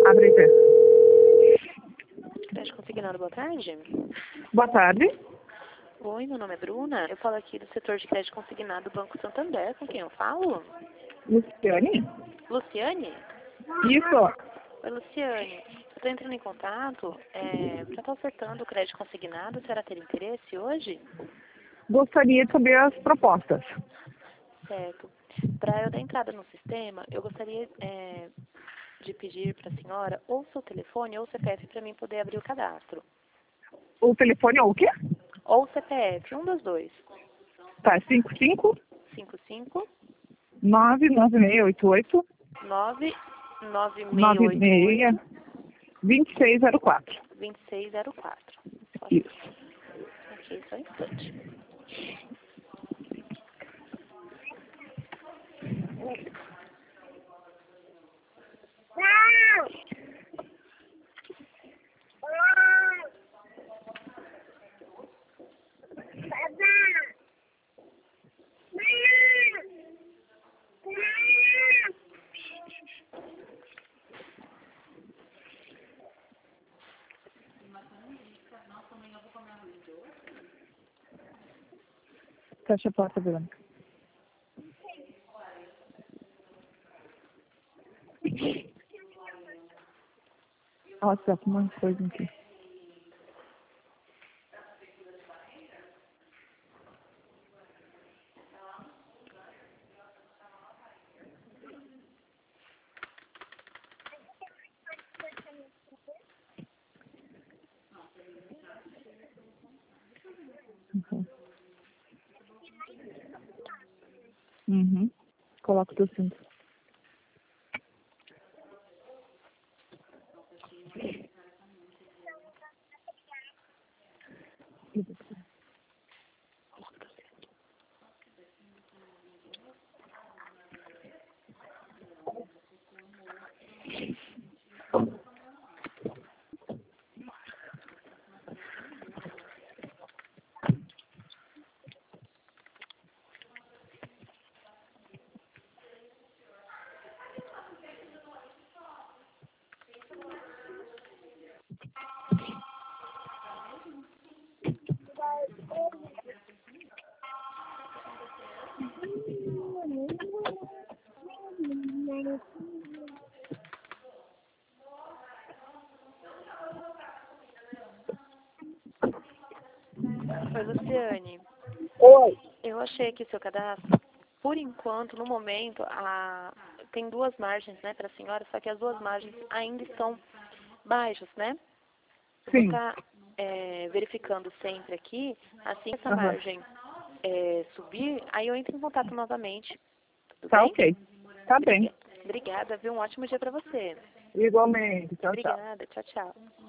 Abre aí. Crédito consignado, boa tarde. Boa tarde. Oi, meu nome é Bruna. Eu falo aqui do setor de crédito consignado do Banco Santander. Com quem eu falo? Luciane? Luciane? Isso. Oi, Luciane. Eu estou entrando em contato para estar ofertando o crédito consignado. A senhora ter interesse hoje? Gostaria de saber as propostas. Certo. Para eu dar entrada no sistema, eu gostaria de pedir para a senhora ou seu telefone ou CPF para mim poder abrir o cadastro. O telefone é o quê? Ou CPF, um dos dois. Tá, 55 55 99688 99688 2604. 2604. Isso. Ok, só um instante. Fecha a porta, Verônica. Ó, tá com um monte de coisa aqui. Uhum. Coloca o teu cinto. Oi, Luciane. Oi. Eu achei aqui seu cadastro. Por enquanto, no momento, tem duas margens, né, para a senhora, só que as duas margens ainda estão baixas, né? Eu vou Sim. estar verificando sempre aqui, assim que essa Aham. margem subir, aí eu entro em contato novamente. Tudo Tá bem? ok. Tá bem. Obrigada, viu? Um ótimo dia para você. Igualmente. Tchau, tchau. Obrigada, tchau, tchau.